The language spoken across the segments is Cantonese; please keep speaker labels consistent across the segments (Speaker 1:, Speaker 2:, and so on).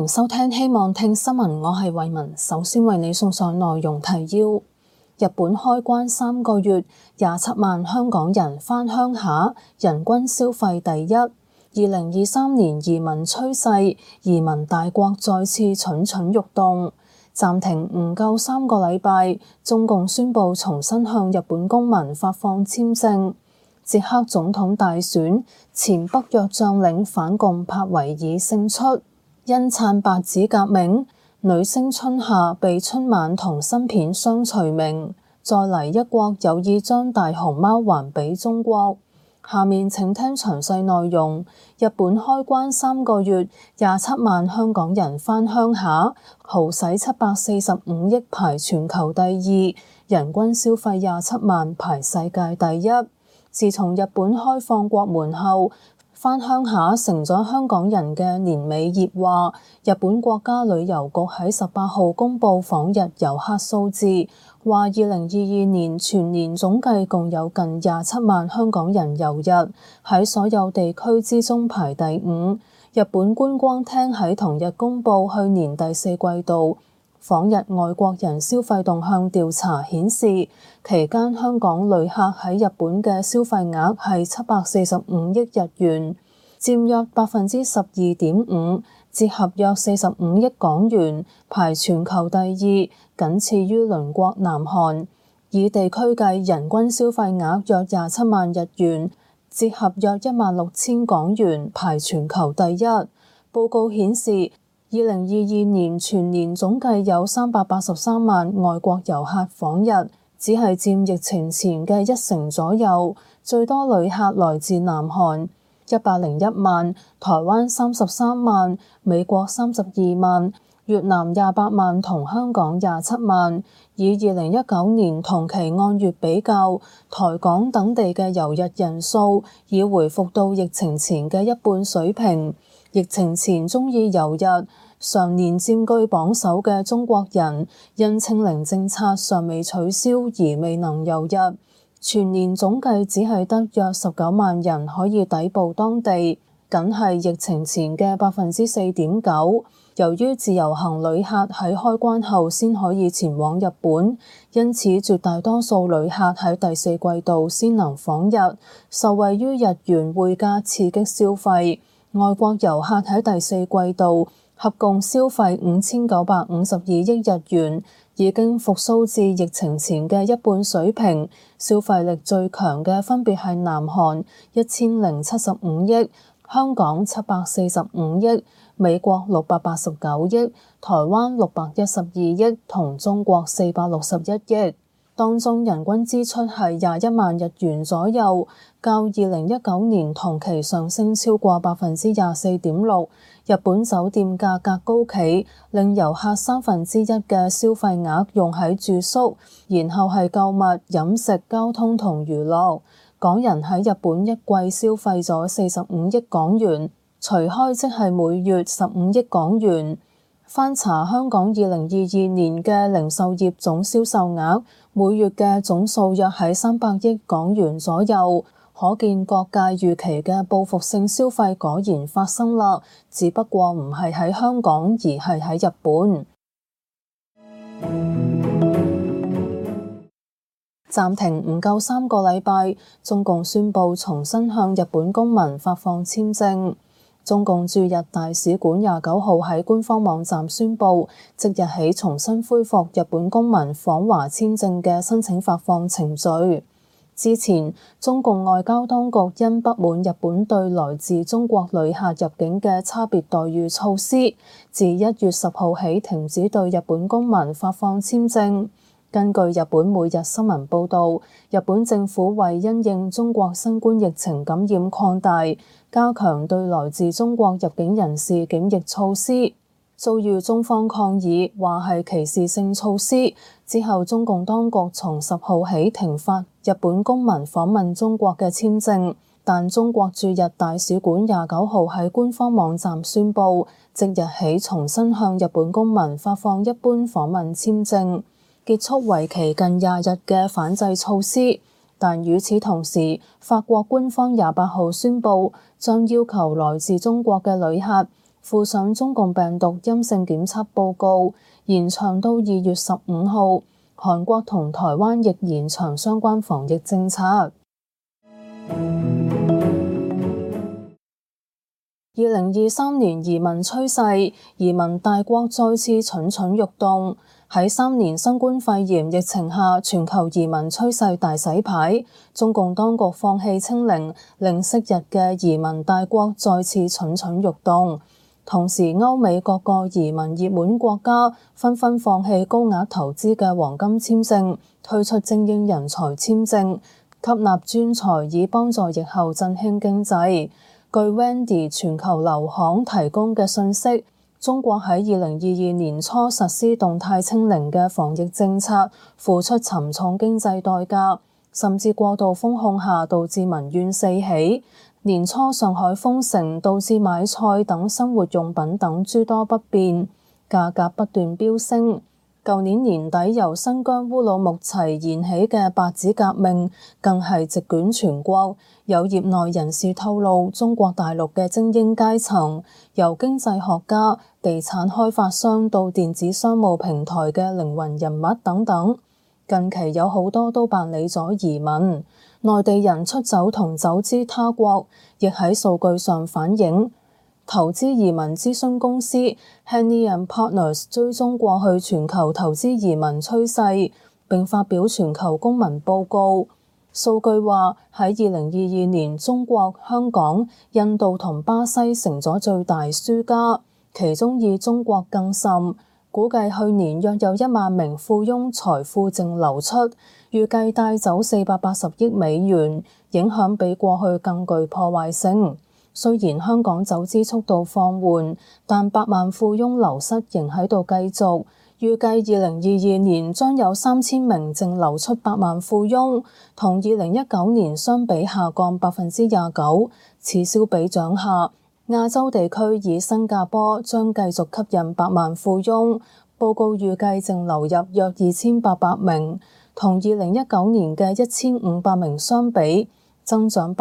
Speaker 1: 迎收聽希望聽新聞，我係慧雯。首先為你送上內容提要：日本開關3個月，27萬香港人返鄉下，人均消費第一。2023年移民趨勢，移民大國再次蠢蠢欲動。暫停唔夠3個禮拜，中共宣布重新向日本公民發放簽證。捷克總統大選，前北約將領反共帕維爾勝出。因撐白紙革命，女星春夏被春晚同新片雙除名。再嚟一國有意將大熊貓還俾中國。下面請聽詳細內容。日本開關3個月，27萬香港人返鄉下，豪使745億排全球第2，人均消費27萬排世界第一。自從日本開放國門後，返鄉下成咗香港人嘅年尾熱話。日本國家旅遊局喺18號公佈訪日遊客數字，話2022年全年總計共有近27萬香港人遊日，喺所有地區之中排第5。日本觀光廳喺同日公佈去年第4季度訪日外國人消費動向調查顯示，期間香港旅客喺日本嘅消費額係745億日元，佔約12.5%，折合約45億港元，排全球第2，僅次於鄰國南韓。以地區計，人均消費額約27萬日元，折合約16000港元，排全球第一。報告顯示，2022年全年總計有383萬外國遊客訪日，只係佔疫情前嘅1成左右。最多旅客來自南韓101萬，台灣33萬，美國32萬，越南28萬同香港27萬。以2019年同期按月比較，台港等地嘅遊日人數已回復到疫情前嘅一半水平。疫情前鍾意遊日，常年佔據榜首嘅中國人，因清零政策尚未取消而未能遊日，全年總計只係得約19萬人可以抵埗當地，僅係疫情前嘅4.9%。由於自由行旅客喺開關後先可以前往日本，因此絕大多數旅客喺第4季度先能訪日，受惠於日元匯價刺激消費。外國遊客喺第4季度合共消費5952億日元，已經復甦至疫情前嘅一半水平。消費力最強嘅分別係南韓1075億、香港745億、美國689億、台灣612億同中國461億。當中人均支出係21萬日元左右，較2019年同期上升超過24.6%。日本酒店價格高企，令遊客1/3嘅消費額用喺住宿，然後係購物、飲食、交通同娛樂。港人喺日本一季消費咗45億港元，除開即係每月15億港元。翻查香港2022年嘅零售業總銷售額，每月嘅總數約喺300億港元左右，可見各界預期嘅報復性消費果然發生啦，只不過唔係喺香港，而係喺日本。暫停唔夠3個禮拜，中共宣布重新向日本公民發放簽證。中共駐日大使館29號喺官方網站宣布，即日起重新恢復日本公民訪華簽證嘅申請發放程序。之前，中共外交當局因不滿日本對來自中國旅客入境嘅差別待遇措施，自1月10號起停止對日本公民發放簽證。根據日本每日新聞報導，日本政府為因應中國新冠疫情感染擴大，加強對來自中國入境人士檢疫措施，遭遇中方抗議，話係歧視性措施。之後，中共當局從10號起停發日本公民訪問中國嘅簽證，但中國駐日大使館29號喺官方網站宣布，即日起重新向日本公民發放一般訪問簽證，結束為期近20日嘅反制措施。但與此同時，法國官方28號宣布，將要求來自中國嘅旅客附上中共病毒陰性檢測報告，延長到2月15號。韓國同台灣亦延長相關防疫政策。2023年移民趨勢，移民大國再次蠢蠢欲動。喺3年新冠肺炎疫情下，全球移民趨勢大洗牌。中共當局放棄清零、零息日嘅移民大國再次蠢蠢欲動。同時，歐美各個移民熱門國家紛紛放棄高額投資嘅黃金簽證，推出精英人才簽證，吸納專才以幫助疫後振興經濟。據 Wendy 全球留行提供嘅信息，中國喺2022年初實施動態清零嘅防疫政策，付出沉重經濟代價，甚至過度封控下導致民怨四起。年初上海封城，導致買菜等生活用品等諸多不便，價格不斷飆升。舊年年底由新疆烏魯木齊燃起嘅白紙革命，更係席捲全國。有業內人士透露，中國大陸嘅精英階層，由經濟學家、地產開發商到電子商務平台嘅靈魂人物等等，近期有好多都辦理咗移民。內地人出走同走資他國，亦喺數據上反映。投資移民諮詢公司 Henny & Partners 追蹤過去全球投資移民趨勢，並發表全球公民報告。數據話喺2022年，中國、香港、印度同巴西成咗最大輸家，其中以中國更甚。估計去年約有1萬名富翁財富淨流出，預計帶走480億美元，影響比過去更具破壞性。雖然香港走資速度放緩，但百萬富翁流失仍喺度繼續。預計2022年將有3000名淨流出百萬富翁，同2019年相比下降29%。此消彼長下，亞洲地區以新加坡將繼續吸引百萬富翁。報告預計淨流入約2800名，同2019年嘅1500名相比，增長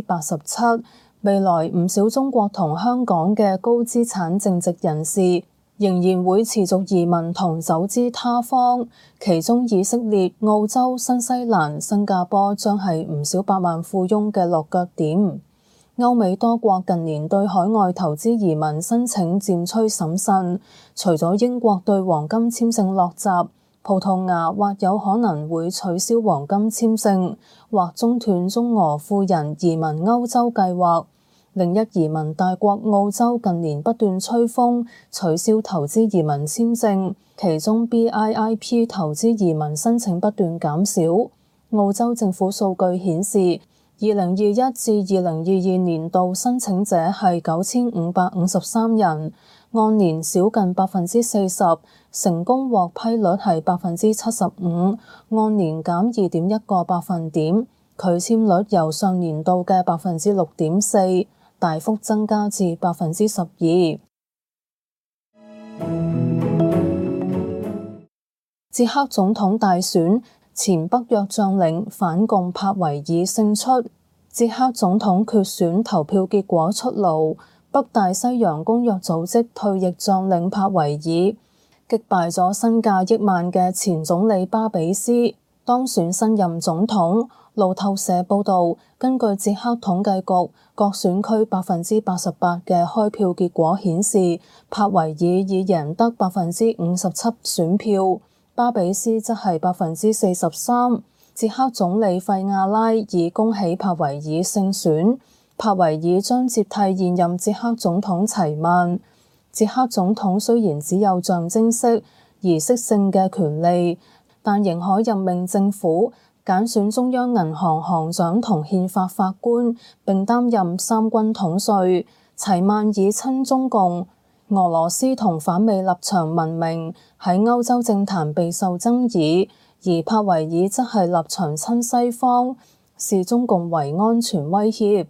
Speaker 1: 87%。未來唔少中國同香港嘅高資產淨值人士仍然會持續移民同走資他方，其中以色列、澳洲、新西蘭、新加坡將係唔少百萬富翁嘅落腳點。歐美多國近年對海外投資移民申請漸趨審慎，除咗英國對黃金簽證落閘，葡萄牙或有可能會取消黃金簽證，或中斷中俄富人移民歐洲計劃。另一移民大國澳洲近年不斷吹風，取消投資移民簽證，其中 BIP 投資移民申請不斷減少。澳洲政府數據顯示，2021至2022年度申請者係9553人，按年少近40%，成功獲批率係75%，按年減2.1個百分點，拒簽率由上年度嘅6.4%大幅增加至12%。捷克總統大選，前北約將領反共帕維爾勝出。捷克總統決選投票結果出爐，北大西洋公約組織退役將領帕維爾擊敗咗身價億萬嘅前總理巴比斯，當選新任總統。路透社報導，根據捷克統計局各選區88%嘅開票結果顯示，帕維爾已贏得57%選票，巴比斯則係43%。捷克總理費亞拉已恭喜帕維爾勝選，帕維爾將接替現任捷克總統齊曼。捷克總統雖然只有象徵式、儀式性嘅權利，但仍可任命政府、揀選中央銀行行長同憲法法官，並擔任三軍統帥。齊曼以親中共、俄羅斯同反美立場聞名，喺歐洲政壇備受爭議，而帕維爾則係立場親西方，視中共為安全威脅。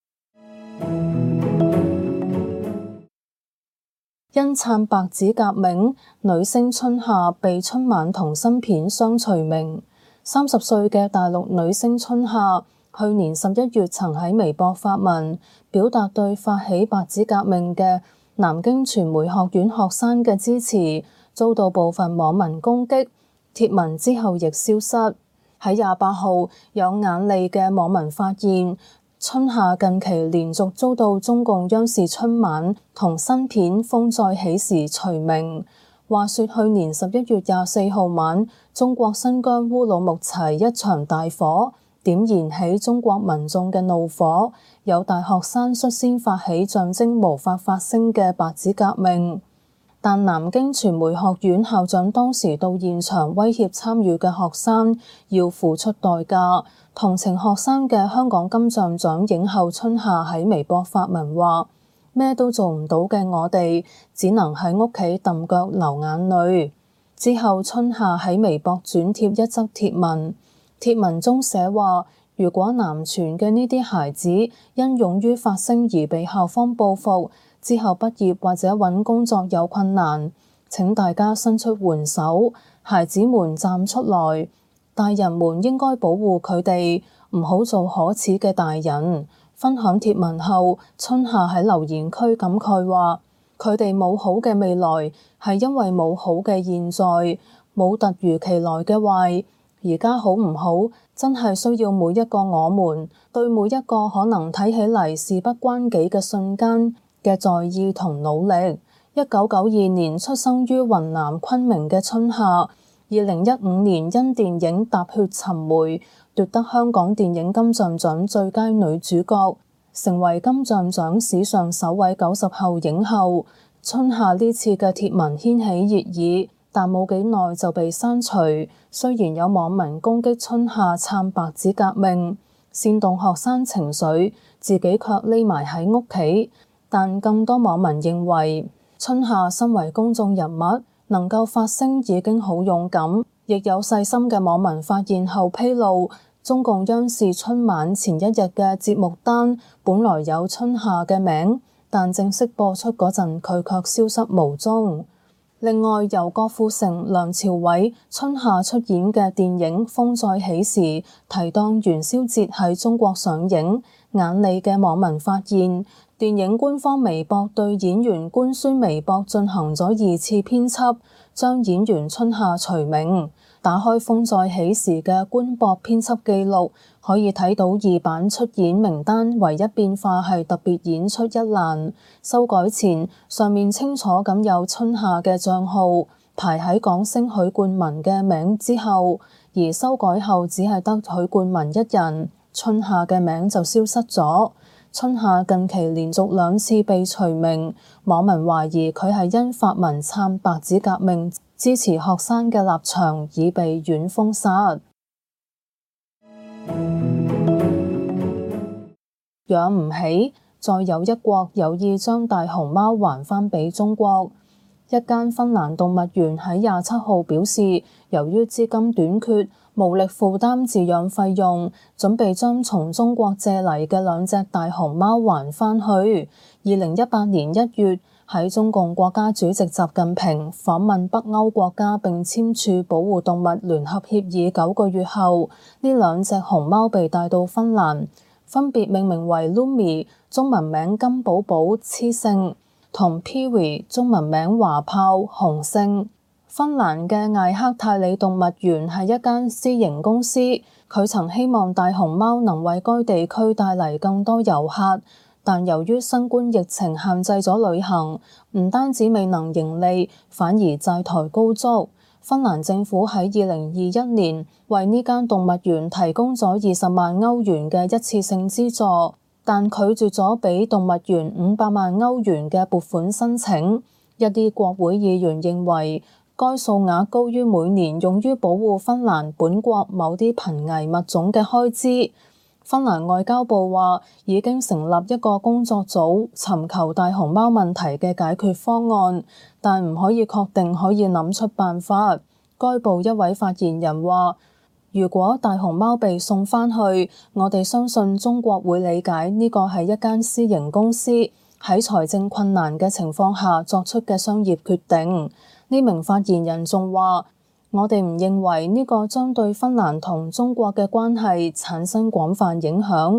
Speaker 1: 因撐白紙革命，女星春夏被春晚同新片雙除名。30歲嘅大陸女星春夏，去年11月曾喺微博發文，表達對發起白紙革命嘅南京傳媒學院學生嘅支持遭到部分網民攻擊，貼文之後亦消失。喺28號，有眼利嘅網民發現，春夏近期連續遭到中共央視春晚同新片《風再起時》除名。話說去年11月24號晚，中國新疆烏魯木齊一場大火點燃起中國民眾嘅怒火，有大學生率先發起象徵無法發聲嘅白紙革命。但南京傳媒學院校長當時到現場威脅參與嘅學生要付出代價。同情學生嘅香港金像獎影后春夏喺微博發文話：咩都做唔到嘅我哋，只能喺屋企揼腳流眼淚。之後春夏喺微博轉貼一則貼文，貼文中寫話：如果南傳嘅呢啲孩子因勇於發聲而被校方報復，之後畢業或者揾工作有困難，請大家伸出援手，孩子們站出來，大人們應該保護佢哋，唔好做可恥嘅大人。分享貼文後，春夏喺留言區感慨話：佢哋冇好嘅未來，係因為冇好嘅現在，冇突如其來嘅壞。而家好唔好，真係需要每一個我們對每一個可能睇起嚟事不關己嘅瞬間嘅在意同努力。1992年出生於雲南昆明嘅春夏，2015年因電影《踏血尋梅》奪得香港電影金像獎最佳女主角，成為金像獎史上首位90後影后。春夏呢次嘅貼文掀起熱議，但冇幾耐就被刪除。雖然有網民攻擊春夏撐白紙革命，煽動學生情緒，自己卻匿埋喺屋企，但更多網民認為春夏身為公眾人物，能夠發聲已經好勇敢。亦有細心嘅網民發現後披露，中共央視春晚前一日嘅節目單本來有春夏嘅名，但正式播出嗰陣佢卻消失無蹤。另外，由郭富城、梁朝偉、春夏出演嘅電影《風再起時》提檔元宵節喺中國上映，眼利嘅網民發現，電影官方微博對演員官宣微博進行咗2次編輯，將演員春夏除名。打開《風再起時》嘅官博編輯記錄，可以睇到2版出演名單唯一變化係特別演出一欄，修改前上面清楚咁有春夏嘅帳號排喺港星許冠文嘅名之後，而修改後只係得許冠文一人，春夏嘅名就消失咗。春夏近期連續2次被除名，網民懷疑佢係因發文撐白紙革命，支持學生嘅立場已被院封殺。養唔起，再有一國有意將大熊貓還返俾中國。一間芬蘭動物園喺27號表示，由於資金短缺，無力負擔飼養費用，準備將從中國借嚟嘅2隻大熊貓還返去。2018年1月，喺中共國家主席習近平訪問北歐國家並簽署保護動物聯合協議9個月後，呢2隻熊貓被帶到芬蘭，分別命名為 Lumi 中文名金寶寶雌性，同 Piwi 中文名華豹雄性。芬蘭嘅艾克泰里動物園係一間私營公司，佢曾希望大熊貓能為該地區帶嚟更多遊客，但由於新冠疫情限制咗旅行，唔單止未能盈利，反而債台高築。芬蘭政府喺2021年為呢間動物園提供咗20萬歐元嘅一次性資助，但拒絕咗俾動物園500萬歐元嘅撥款申請。一啲國會議員認為該數額高於每年用於保護芬蘭本國某啲瀕危物種嘅開支。芬蘭外交部話已經成立一個工作組，尋求大熊貓問題嘅解決方案，但唔可以確定可以諗出辦法。該部一位發言人話：如果大熊貓被送返去，我哋相信中國會理解呢個係一間私營公司喺財政困難嘅情況下作出嘅商業決定。呢名發言人仲話：我哋唔認為呢個將對芬蘭同中國嘅關係產生廣泛影響。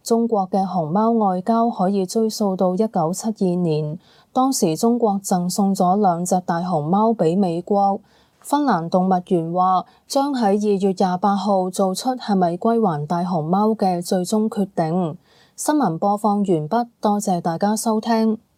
Speaker 1: 中國嘅熊貓外交可以追溯到1972年，當時中國贈送咗2隻大熊貓俾美國。芬蘭動物園話將喺2月28號做出係咪歸還大熊貓嘅最終決定。新聞播放完畢，多謝大家收聽。